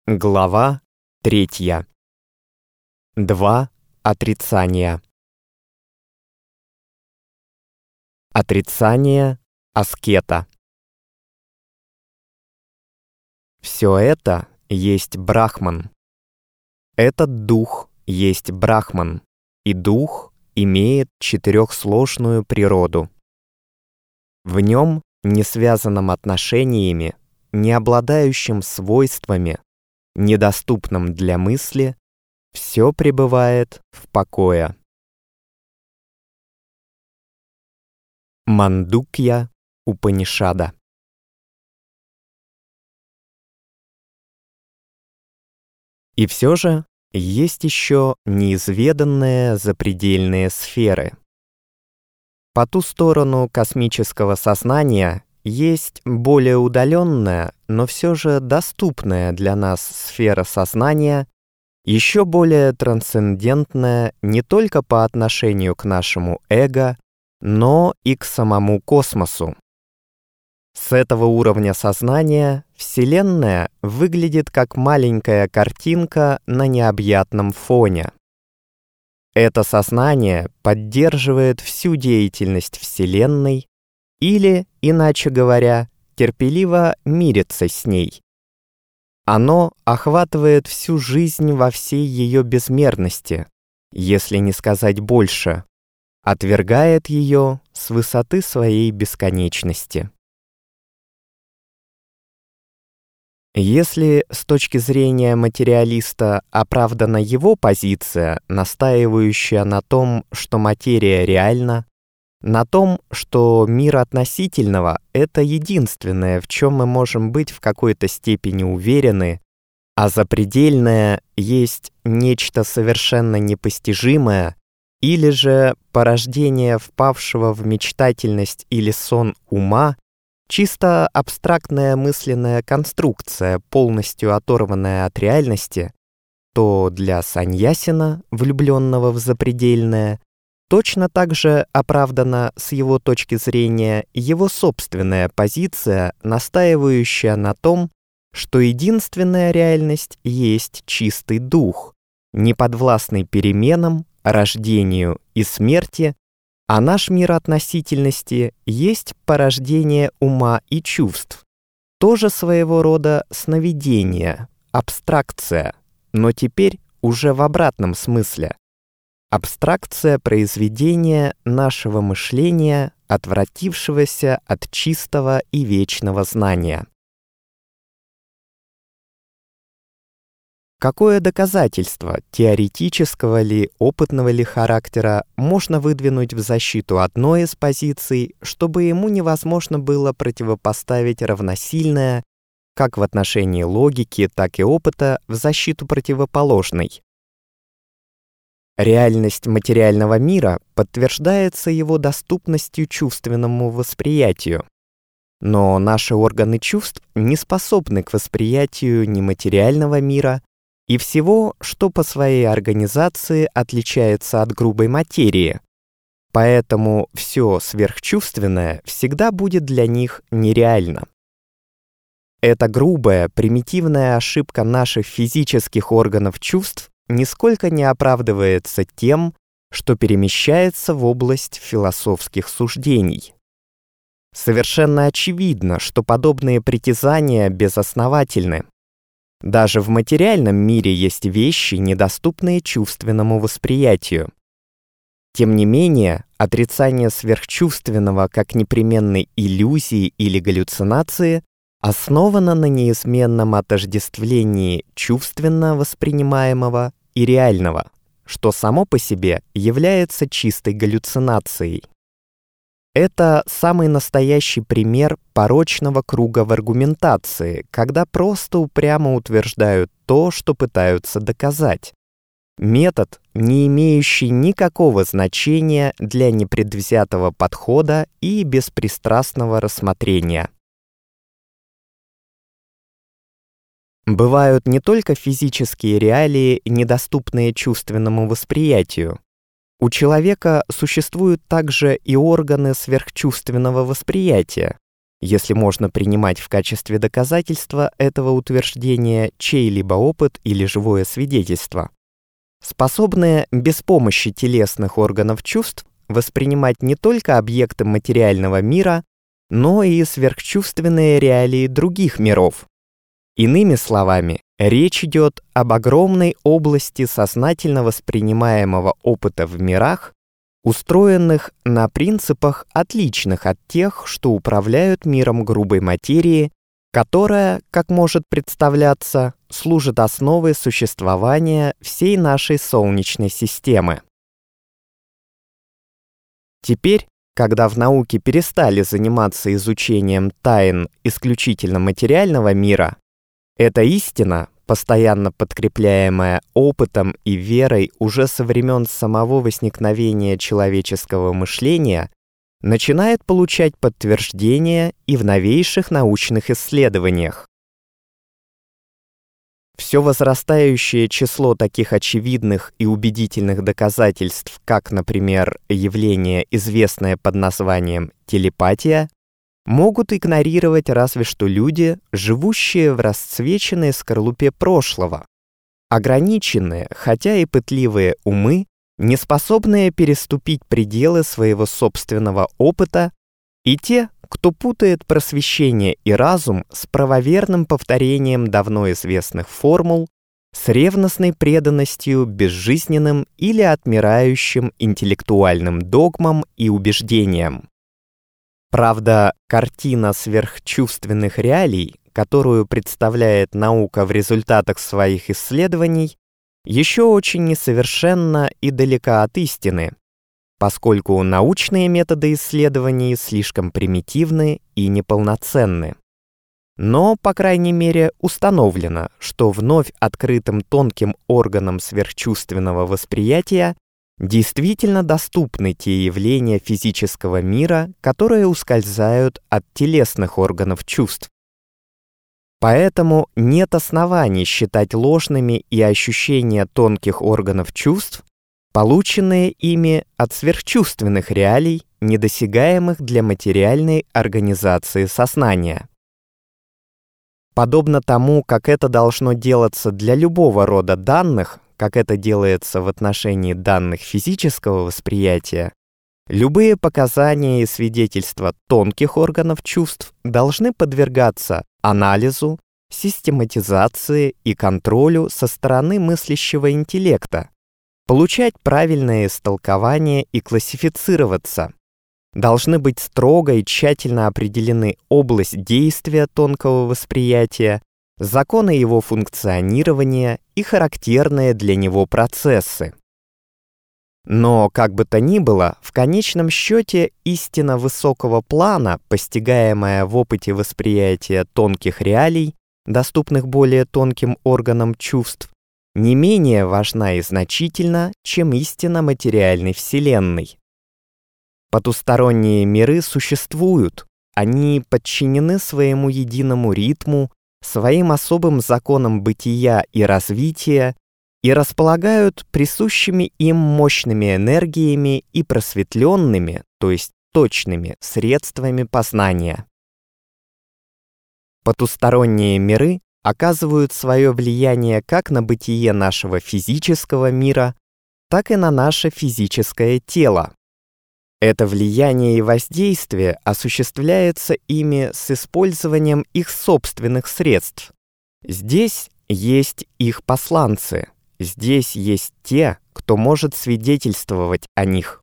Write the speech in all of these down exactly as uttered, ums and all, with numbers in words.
Глава третья. Два отрицания. Отрицание аскета. Все это есть Брахман. Этот дух есть Брахман, и дух имеет четырехсложную природу. В нем, не связанном отношениями, не обладающим свойствами, недоступном для мысли, все пребывает в покое. Мандукья Упанишада. И все же есть еще неизведанные запредельные сферы. По ту сторону космического сознания есть более удаленная, но все же доступная для нас сфера сознания, еще более трансцендентная не только по отношению к нашему эго, но и к самому космосу. С этого уровня сознания Вселенная выглядит как маленькая картинка на необъятном фоне. Это сознание поддерживает всю деятельность Вселенной, или, иначе говоря, терпеливо мирится с ней. Оно охватывает всю жизнь во всей ее безмерности, если не сказать больше, отвергает ее с высоты своей бесконечности. Если с точки зрения материалиста оправдана его позиция, настаивающая на том, что материя реальна, на том, что мир относительного — это единственное, в чем мы можем быть в какой-то степени уверены, а запредельное есть нечто совершенно непостижимое, или же порождение впавшего в мечтательность или сон ума, чисто абстрактная мысленная конструкция, полностью оторванная от реальности, то для саньясина, влюбленного в запредельное, точно так же оправдана с его точки зрения его собственная позиция, настаивающая на том, что единственная реальность есть чистый дух, не подвластный переменам, рождению и смерти, а наш мир относительности есть порождение ума и чувств, тоже своего рода сновидение, абстракция, но теперь уже в обратном смысле. Абстракция произведения нашего мышления, отвратившегося от чистого и вечного знания. Какое доказательство, теоретического ли, опытного ли характера, можно выдвинуть в защиту одной из позиций, чтобы ему невозможно было противопоставить равносильное, как в отношении логики, так и опыта, в защиту противоположной? Реальность материального мира подтверждается его доступностью чувственному восприятию. Но наши органы чувств не способны к восприятию нематериального мира и всего, что по своей организации отличается от грубой материи. Поэтому все сверхчувственное всегда будет для них нереально. Эта грубая, примитивная ошибка наших физических органов чувств нисколько не оправдывается тем, что перемещается в область философских суждений. Совершенно очевидно, что подобные притязания безосновательны. Даже в материальном мире есть вещи, недоступные чувственному восприятию. Тем не менее, отрицание сверхчувственного как непременной иллюзии или галлюцинации основано на неизменном отождествлении чувственно воспринимаемого и реального, что само по себе является чистой галлюцинацией. Это самый настоящий пример порочного круга в аргументации, когда просто упрямо утверждают то, что пытаются доказать. Метод, не имеющий никакого значения для непредвзятого подхода и беспристрастного рассмотрения. Бывают не только физические реалии, недоступные чувственному восприятию. У человека существуют также и органы сверхчувственного восприятия, если можно принимать в качестве доказательства этого утверждения чей-либо опыт или живое свидетельство, способные без помощи телесных органов чувств воспринимать не только объекты материального мира, но и сверхчувственные реалии других миров. Иными словами, речь идет об огромной области сознательно воспринимаемого опыта в мирах, устроенных на принципах, отличных от тех, что управляют миром грубой материи, которая, как может представляться, служит основой существования всей нашей Солнечной системы. Теперь, когда в науке перестали заниматься изучением тайн исключительно материального мира, эта истина, постоянно подкрепляемая опытом и верой уже со времен самого возникновения человеческого мышления, начинает получать подтверждение и в новейших научных исследованиях. Все возрастающее число таких очевидных и убедительных доказательств, как, например, явление, известное под названием телепатия, могут игнорировать разве что люди, живущие в расцвеченной скорлупе прошлого, ограниченные, хотя и пытливые умы, не способные переступить пределы своего собственного опыта, и те, кто путает просвещение и разум с правоверным повторением давно известных формул, с ревностной преданностью безжизненным или отмирающим интеллектуальным догмам и убеждениям. Правда, картина сверхчувственных реалий, которую представляет наука в результатах своих исследований, еще очень несовершенна и далека от истины, поскольку научные методы исследований слишком примитивны и неполноценны. Но, по крайней мере, установлено, что вновь открытым тонким органам сверхчувственного восприятия действительно доступны те явления физического мира, которые ускользают от телесных органов чувств. Поэтому нет оснований считать ложными и ощущения тонких органов чувств, полученные ими от сверхчувственных реалий, недосягаемых для материальной организации сознания. Подобно тому, как это должно делаться для любого рода данных, как это делается в отношении данных физического восприятия, любые показания и свидетельства тонких органов чувств должны подвергаться анализу, систематизации и контролю со стороны мыслящего интеллекта, получать правильное истолкование и классифицироваться. Должны быть строго и тщательно определены область действия тонкого восприятия, законы его функционирования и характерные для него процессы. Но, как бы то ни было, в конечном счете истина высокого плана, постигаемая в опыте восприятия тонких реалий, доступных более тонким органам чувств, не менее важна и значительна, чем истина материальной Вселенной. Потусторонние миры существуют, они подчинены своему единому ритму, своим особым законам бытия и развития и располагают присущими им мощными энергиями и просветленными, то есть точными, средствами познания. Потусторонние миры оказывают свое влияние как на бытие нашего физического мира, так и на наше физическое тело. Это влияние и воздействие осуществляется ими с использованием их собственных средств. Здесь есть их посланцы, здесь есть те, кто может свидетельствовать о них.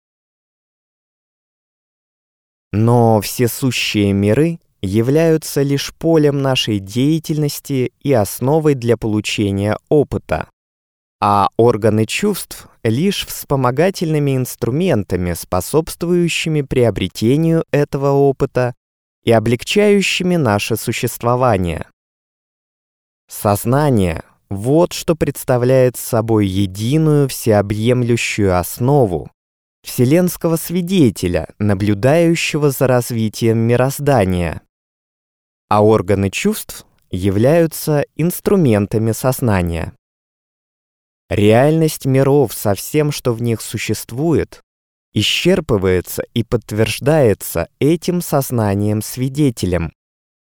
Но все сущие миры являются лишь полем нашей деятельности и основой для получения опыта, а органы чувств — лишь вспомогательными инструментами, способствующими приобретению этого опыта и облегчающими наше существование. Сознание — вот что представляет собой единую всеобъемлющую основу, вселенского свидетеля, наблюдающего за развитием мироздания. А органы чувств являются инструментами сознания. Реальность миров со всем, что в них существует, исчерпывается и подтверждается этим сознанием-свидетелем.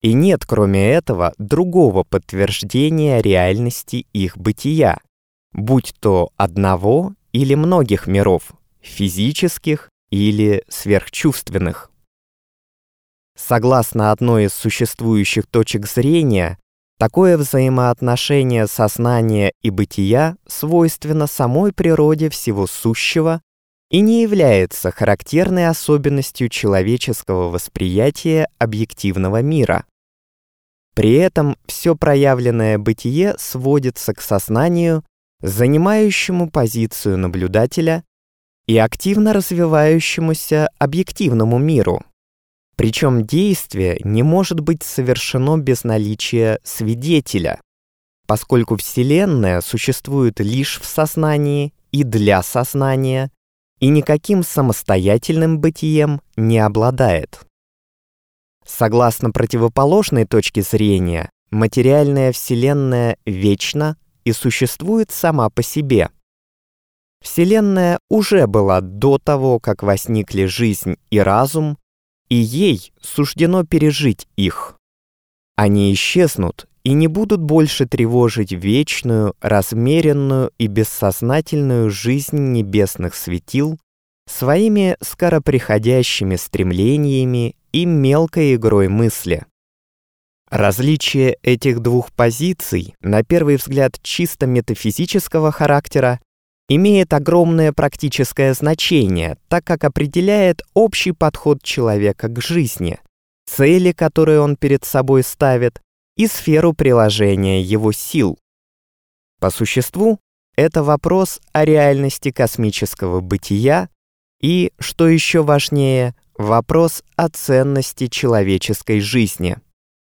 И нет, кроме этого, другого подтверждения реальности их бытия, будь то одного или многих миров, физических или сверхчувственных. Согласно одной из существующих точек зрения, такое взаимоотношение сознания и бытия свойственно самой природе всего сущего и не является характерной особенностью человеческого восприятия объективного мира. При этом все проявленное бытие сводится к сознанию, занимающему позицию наблюдателя и активно развивающемуся объективному миру. Причем действие не может быть совершено без наличия свидетеля, поскольку Вселенная существует лишь в сознании и для сознания, и никаким самостоятельным бытием не обладает. Согласно противоположной точке зрения, материальная Вселенная вечна и существует сама по себе. Вселенная уже была до того, как возникли жизнь и разум, и ей суждено пережить их. Они исчезнут и не будут больше тревожить вечную, размеренную и бессознательную жизнь небесных светил своими скороприходящими стремлениями и мелкой игрой мысли. Различие этих двух позиций, на первый взгляд чисто метафизического характера, имеет огромное практическое значение, так как определяет общий подход человека к жизни, цели, которые он перед собой ставит, и сферу приложения его сил. По существу, это вопрос о реальности космического бытия и, что еще важнее, вопрос о ценности человеческой жизни.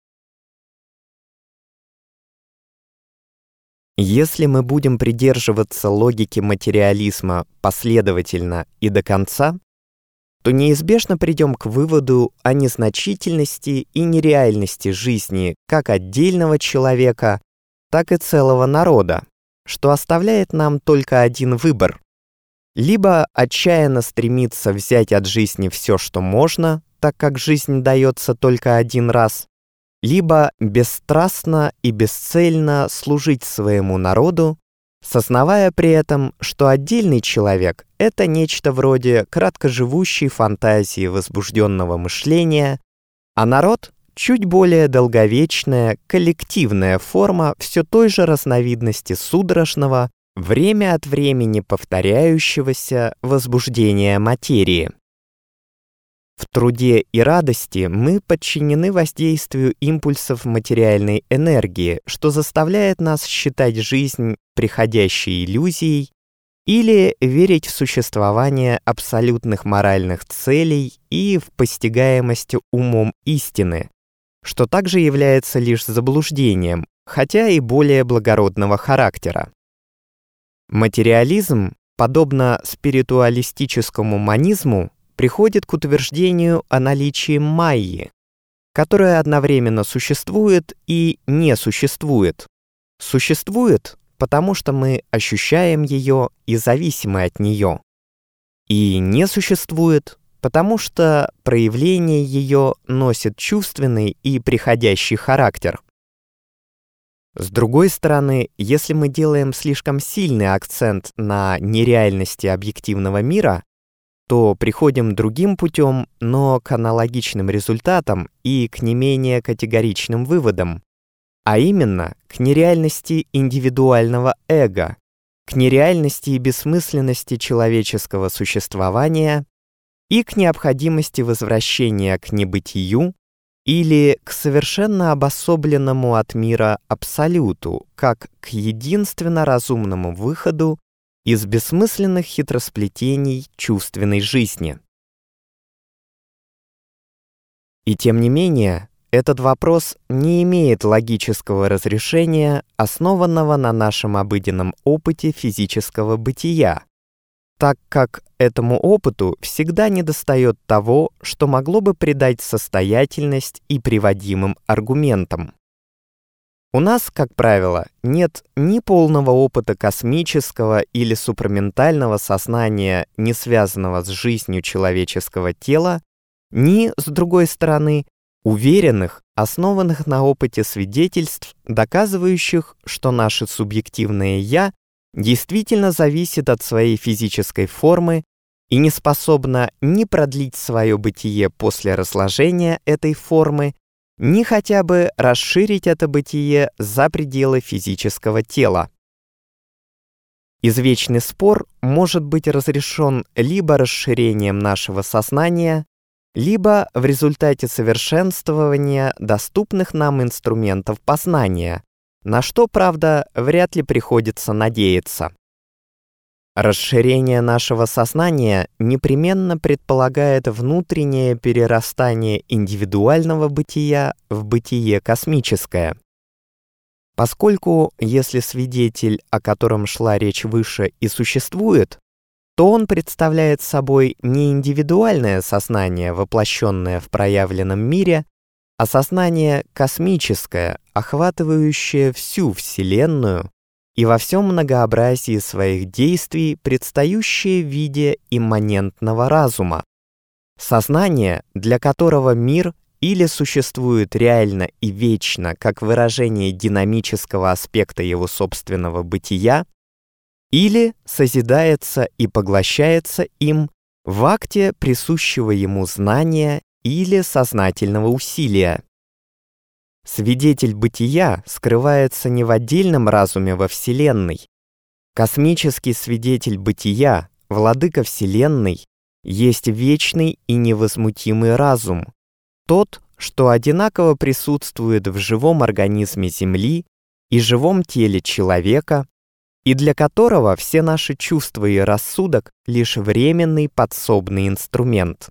Если мы будем придерживаться логики материализма последовательно и до конца, то неизбежно придем к выводу о незначительности и нереальности жизни как отдельного человека, так и целого народа, что оставляет нам только один выбор: либо отчаянно стремиться взять от жизни все, что можно, так как жизнь дается только один раз, либо бесстрастно и бесцельно служить своему народу, сознавая при этом, что отдельный человек — это нечто вроде краткоживущей фантазии возбужденного мышления, а народ — чуть более долговечная коллективная форма все той же разновидности судорожного, время от времени повторяющегося возбуждения материи. В труде и радости мы подчинены воздействию импульсов материальной энергии, что заставляет нас считать жизнь приходящей иллюзией или верить в существование абсолютных моральных целей и в постигаемость умом истины, что также является лишь заблуждением, хотя и более благородного характера. Материализм, подобно спиритуалистическому монизму, приходит к утверждению о наличии майи, которая одновременно существует и не существует. Существует, потому что мы ощущаем ее и зависимы от нее. И не существует, потому что проявление ее носит чувственный и приходящий характер. С другой стороны, если мы делаем слишком сильный акцент на нереальности объективного мира, то приходим другим путем, но к аналогичным результатам и к не менее категоричным выводам, а именно к нереальности индивидуального эго, к нереальности и бессмысленности человеческого существования и к необходимости возвращения к небытию или к совершенно обособленному от мира абсолюту, как к единственно разумному выходу из бессмысленных хитросплетений чувственной жизни. И тем не менее, этот вопрос не имеет логического разрешения, основанного на нашем обыденном опыте физического бытия, так как этому опыту всегда недостает того, что могло бы придать состоятельность и приводимым аргументам. У нас, как правило, нет ни полного опыта космического или супраментального сознания, не связанного с жизнью человеческого тела, ни, с другой стороны, уверенных, основанных на опыте свидетельств, доказывающих, что наше субъективное «я» действительно зависит от своей физической формы и не способно ни продлить свое бытие после разложения этой формы, ни хотя бы расширить это бытие за пределы физического тела. Извечный спор может быть разрешен либо расширением нашего сознания, либо в результате совершенствования доступных нам инструментов познания, на что, правда, вряд ли приходится надеяться. Расширение нашего сознания непременно предполагает внутреннее перерастание индивидуального бытия в бытие космическое. Поскольку, если свидетель, о котором шла речь выше, и существует, то он представляет собой не индивидуальное сознание, воплощенное в проявленном мире, а сознание космическое, охватывающее всю Вселенную и во всем многообразии своих действий, предстающее в виде имманентного разума. Сознание, для которого мир или существует реально и вечно как выражение динамического аспекта его собственного бытия, или созидается и поглощается им в акте присущего ему знания или сознательного усилия. Свидетель бытия скрывается не в отдельном разуме во Вселенной. Космический свидетель бытия, владыка Вселенной, есть вечный и невозмутимый разум, тот, что одинаково присутствует в живом организме Земли и живом теле человека, и для которого все наши чувства и рассудок — лишь временный подсобный инструмент.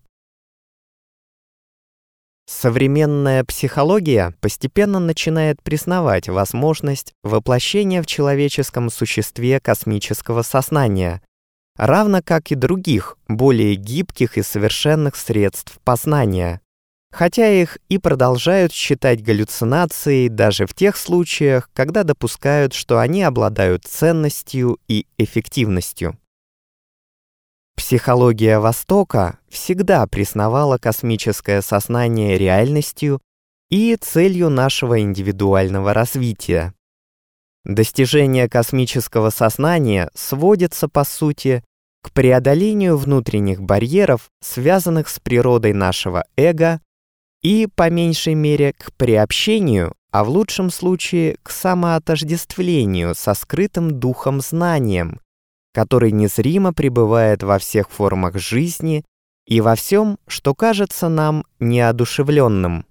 Современная психология постепенно начинает признавать возможность воплощения в человеческом существе космического сознания, равно как и других, более гибких и совершенных средств познания, хотя их и продолжают считать галлюцинацией даже в тех случаях, когда допускают, что они обладают ценностью и эффективностью. Психология Востока всегда признавала космическое сознание реальностью и целью нашего индивидуального развития. Достижение космического сознания сводится, по сути, к преодолению внутренних барьеров, связанных с природой нашего эго, и, по меньшей мере, к приобщению, а в лучшем случае к самоотождествлению со скрытым духом знанием, который незримо пребывает во всех формах жизни и во всем, что кажется нам неодушевленным.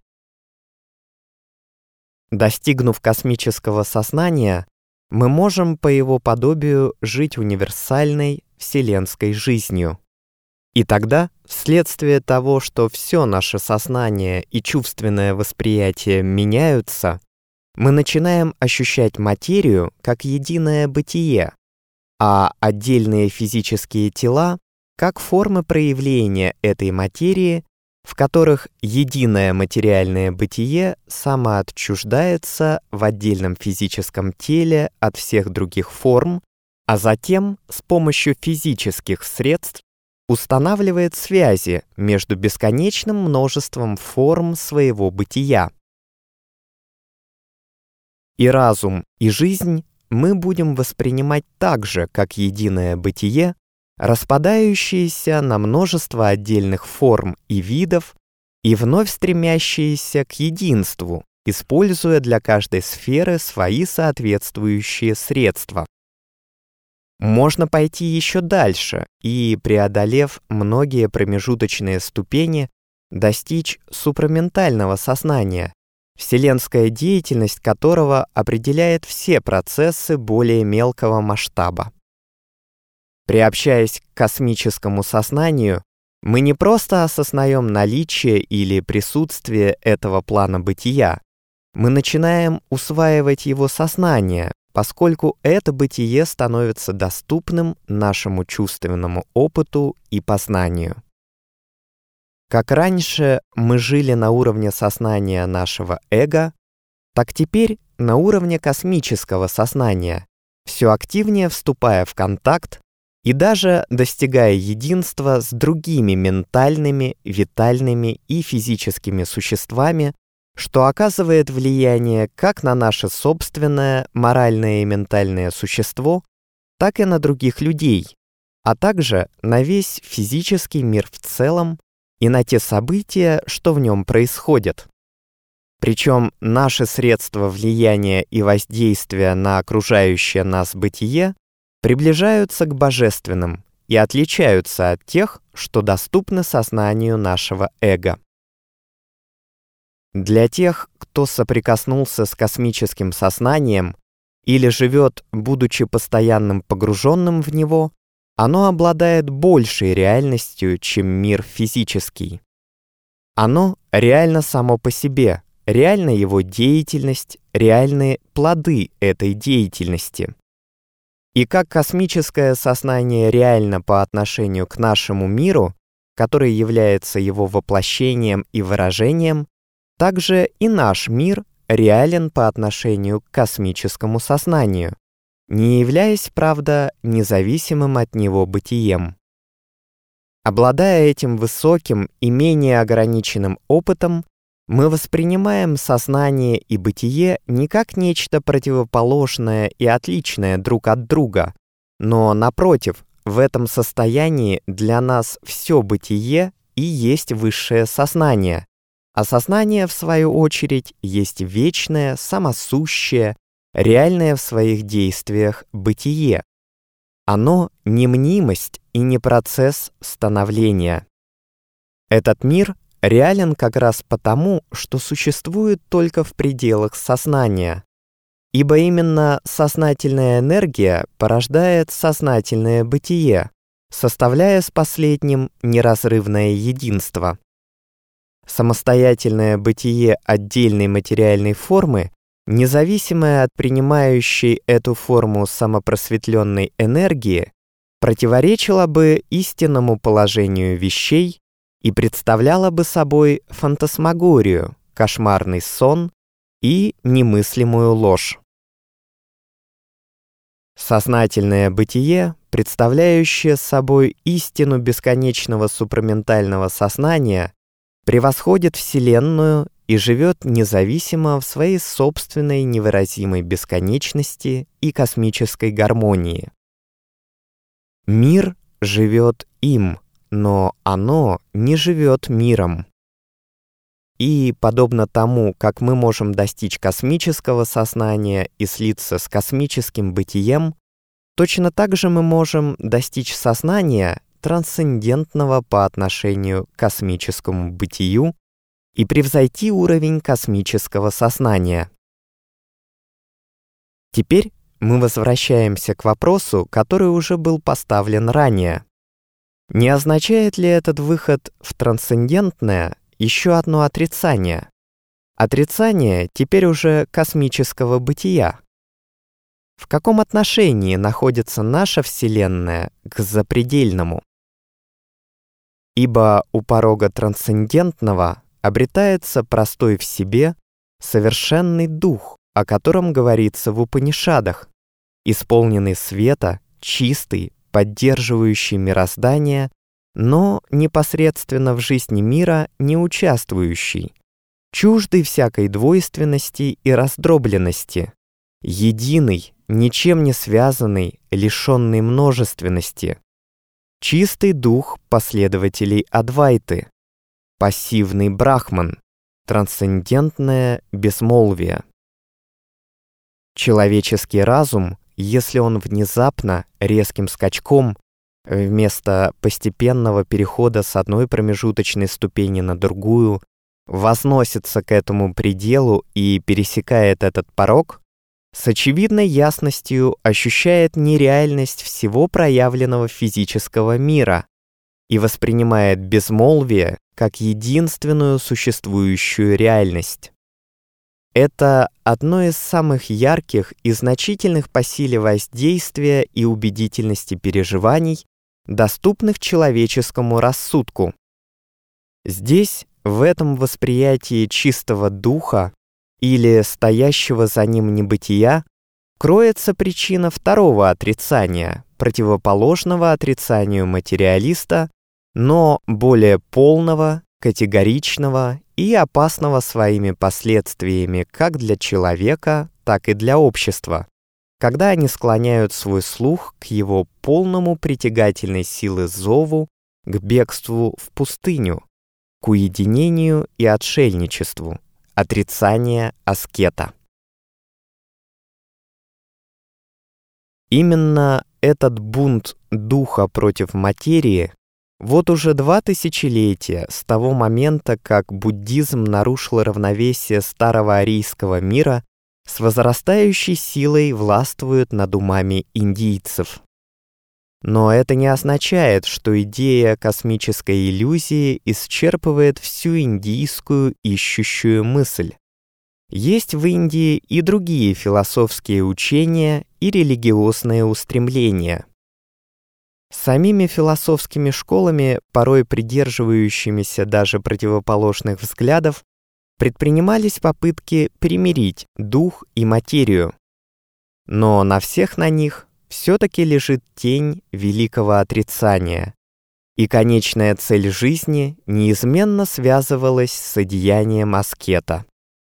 Достигнув космического сознания, мы можем по его подобию жить универсальной вселенской жизнью. И тогда, вследствие того, что все наше сознание и чувственное восприятие меняются, мы начинаем ощущать материю как единое бытие, а отдельные физические тела как формы проявления этой материи, в которых единое материальное бытие самоотчуждается в отдельном физическом теле от всех других форм, а затем с помощью физических средств устанавливает связи между бесконечным множеством форм своего бытия. И разум, и жизнь мы будем воспринимать так же, как единое бытие, распадающееся на множество отдельных форм и видов и вновь стремящиеся к единству, используя для каждой сферы свои соответствующие средства. Можно пойти еще дальше и, преодолев многие промежуточные ступени, достичь супраментального сознания, вселенская деятельность которого определяет все процессы более мелкого масштаба. Приобщаясь к космическому сознанию, мы не просто осознаем наличие или присутствие этого плана бытия, мы начинаем усваивать его сознание, поскольку это бытие становится доступным нашему чувственному опыту и познанию. Как раньше мы жили на уровне сознания нашего эго, так теперь на уровне космического сознания, все активнее вступая в контакт и даже достигая единства с другими ментальными, витальными и физическими существами, что оказывает влияние как на наше собственное моральное и ментальное существо, так и на других людей, а также на весь физический мир в целом и на те события, что в нем происходят. Причем наши средства влияния и воздействия на окружающее нас бытие приближаются к божественным и отличаются от тех, что доступны сознанию нашего эго. Для тех, кто соприкоснулся с космическим сознанием или живет, будучи постоянным погруженным в него, оно обладает большей реальностью, чем мир физический. Оно реально само по себе, реальна его деятельность, реальные плоды этой деятельности. И как космическое сознание реально по отношению к нашему миру, который является его воплощением и выражением, также и наш мир реален по отношению к космическому сознанию, не являясь, правда, независимым от него бытием. Обладая этим высоким и менее ограниченным опытом, мы воспринимаем сознание и бытие не как нечто противоположное и отличное друг от друга, но, напротив, в этом состоянии для нас все бытие и есть высшее сознание, а сознание, в свою очередь, есть вечное, самосущее, реальное в своих действиях бытие. Оно не мнимость и не процесс становления. Этот мир реален как раз потому, что существует только в пределах сознания, ибо именно сознательная энергия порождает сознательное бытие, составляя с последним неразрывное единство. Самостоятельное бытие отдельной материальной формы, независимое от принимающей эту форму самопросветленной энергии, противоречило бы истинному положению вещей и представляло бы собой фантасмагорию, кошмарный сон и немыслимую ложь. Сознательное бытие, представляющее собой истину бесконечного супраментального сознания, превосходит Вселенную и живет независимо в своей собственной невыразимой бесконечности и космической гармонии. Мир живет им, но оно не живет миром. И, подобно тому, как мы можем достичь космического сознания и слиться с космическим бытием, точно так же мы можем достичь сознания, трансцендентного по отношению к космическому бытию, и превзойти уровень космического сознания. Теперь мы возвращаемся к вопросу, который уже был поставлен ранее. Не означает ли этот выход в трансцендентное еще одно отрицание? Отрицание теперь уже космического бытия. В каком отношении находится наша Вселенная к запредельному? Ибо у порога трансцендентного обретается простой в себе, совершенный дух, о котором говорится в Упанишадах, исполненный света, чистый, поддерживающий мироздание, но непосредственно в жизни мира не участвующий, чуждый всякой двойственности и раздробленности, единый, ничем не связанный, лишенный множественности, чистый дух последователей Адвайты, пассивный брахман, трансцендентное безмолвие. Человеческий разум, если он внезапно, резким скачком, вместо постепенного перехода с одной промежуточной ступени на другую, возносится к этому пределу и пересекает этот порог, с очевидной ясностью ощущает нереальность всего проявленного физического мира и воспринимает безмолвие как единственную существующую реальность. Это одно из самых ярких и значительных по силе воздействия и убедительности переживаний, доступных человеческому рассудку. Здесь, в этом восприятии чистого духа или стоящего за ним небытия, кроется причина второго отрицания, противоположного отрицанию материалиста, но более полного категоричного и опасного своими последствиями как для человека, так и для общества, когда они склоняют свой слух к его полному притягательной силы зову, к бегству в пустыню, к уединению и отшельничеству, отрицание аскета. Именно этот бунт духа против материи вот уже два тысячелетия с того момента, как буддизм нарушил равновесие старого арийского мира, с возрастающей силой властвует над умами индийцев. Но это не означает, что идея космической иллюзии исчерпывает всю индийскую ищущую мысль. Есть в Индии и другие философские учения и религиозные устремления. Самими философскими школами, порой придерживающимися даже противоположных взглядов, предпринимались попытки примирить дух и материю. Но на всех на них все-таки лежит тень великого отрицания, и конечная цель жизни неизменно связывалась с одеянием аскета.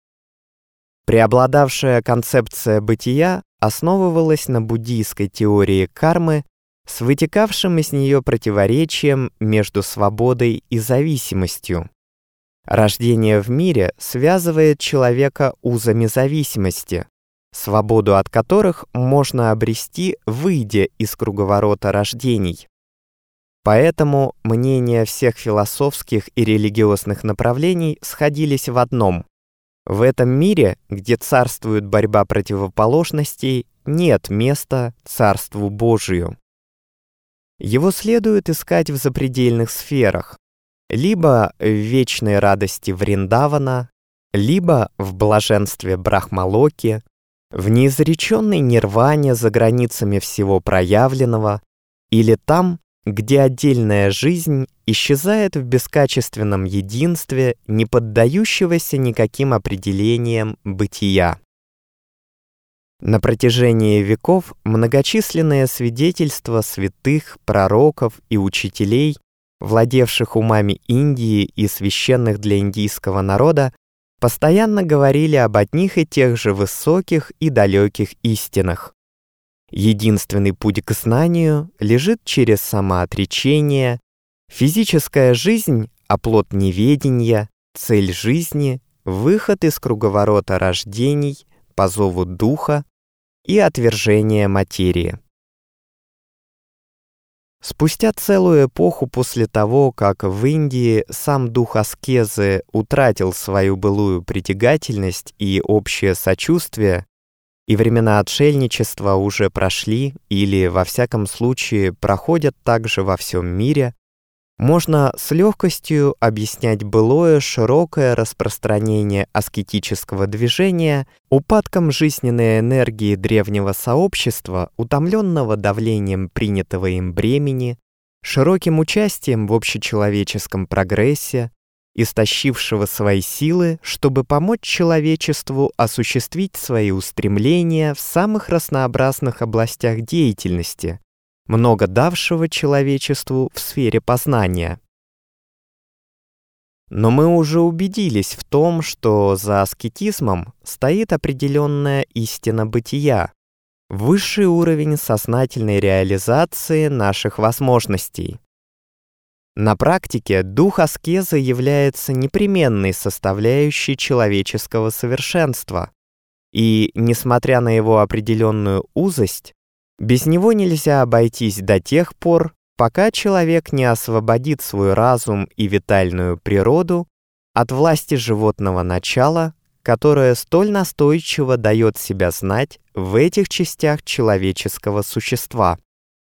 Преобладавшая концепция бытия основывалась на буддийской теории кармы с вытекавшим из нее противоречием между свободой и зависимостью. Рождение в мире связывает человека узами зависимости, свободу от которых можно обрести, выйдя из круговорота рождений. Поэтому мнения всех философских и религиозных направлений сходились в одном: в этом мире, где царствует борьба противоположностей, нет места Царству Божию. Его следует искать в запредельных сферах, либо в вечной радости Вриндавана, либо в блаженстве Брахмалоки, в неизреченной нирване за границами всего проявленного, или там, где отдельная жизнь исчезает в бескачественном единстве, не поддающегося никаким определениям бытия. На протяжении веков многочисленные свидетельства святых, пророков и учителей, владевших умами Индии и священных для индийского народа, постоянно говорили об одних и тех же высоких и далеких истинах. Единственный путь к знанию лежит через самоотречение, физическая жизнь – оплот неведения, цель жизни – выход из круговорота рождений по зову духа и отвержение материи. Спустя целую эпоху после того, как в Индии сам дух аскезы утратил свою былую притягательность и общее сочувствие, и времена отшельничества уже прошли или, во всяком случае, проходят также во всем мире, можно с легкостью объяснять былое широкое распространение аскетического движения упадком жизненной энергии древнего сообщества, утомленного давлением принятого им бремени, широким участием в общечеловеческом прогрессе, истощившего свои силы, чтобы помочь человечеству осуществить свои устремления в самых разнообразных областях деятельности, много давшего человечеству в сфере познания. Но мы уже убедились в том, что за аскетизмом стоит определенная истина бытия, высший уровень сознательной реализации наших возможностей. На практике дух аскезы является непременной составляющей человеческого совершенства, и, несмотря на его определенную узость, без него нельзя обойтись до тех пор, пока человек не освободит свой разум и витальную природу от власти животного начала, которое столь настойчиво дает себя знать в этих частях человеческого существа.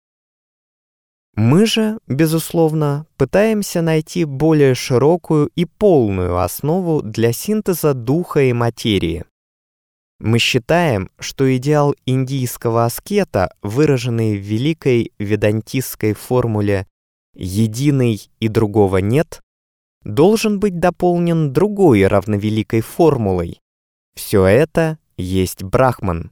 Мы же, безусловно, пытаемся найти более широкую и полную основу для синтеза духа и материи. Мы считаем, что идеал индийского аскета, выраженный в великой ведантистской формуле «единый и другого нет», должен быть дополнен другой равновеликой формулой «все это есть Брахман».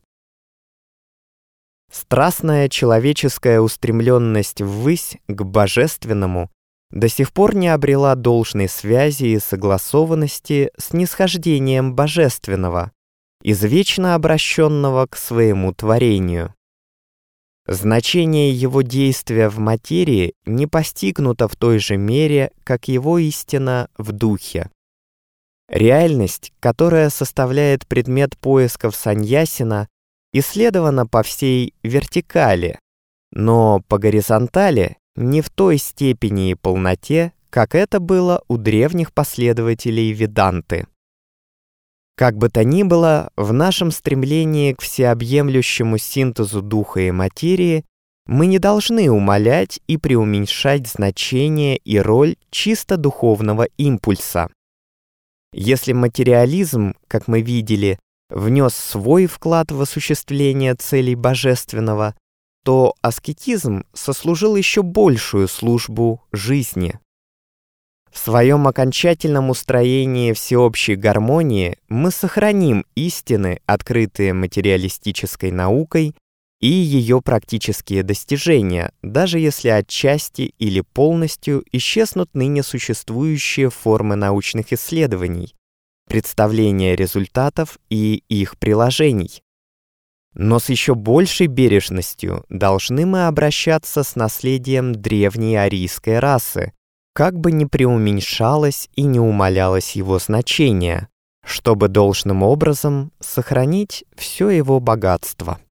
Страстная человеческая устремленность ввысь к божественному до сих пор не обрела должной связи и согласованности с нисхождением божественного, извечно обращенного к своему творению. Значение его действия в материи не постигнуто в той же мере, как его истина в духе. Реальность, которая составляет предмет поисков саньясина, исследована по всей вертикали, но по горизонтали не в той степени и полноте, как это было у древних последователей Веданты. Как бы то ни было, в нашем стремлении к всеобъемлющему синтезу духа и материи мы не должны умалять и преуменьшать значение и роль чисто духовного импульса. Если материализм, как мы видели, внес свой вклад в осуществление целей божественного, то аскетизм сослужил еще большую службу жизни. В своем окончательном устроении всеобщей гармонии мы сохраним истины, открытые материалистической наукой, и ее практические достижения, даже если отчасти или полностью исчезнут ныне существующие формы научных исследований, представления результатов и их приложений. Но с еще большей бережностью должны мы обращаться с наследием древней арийской расы, как бы ни преуменьшалось и не умалялось его значение, чтобы должным образом сохранить все его богатство.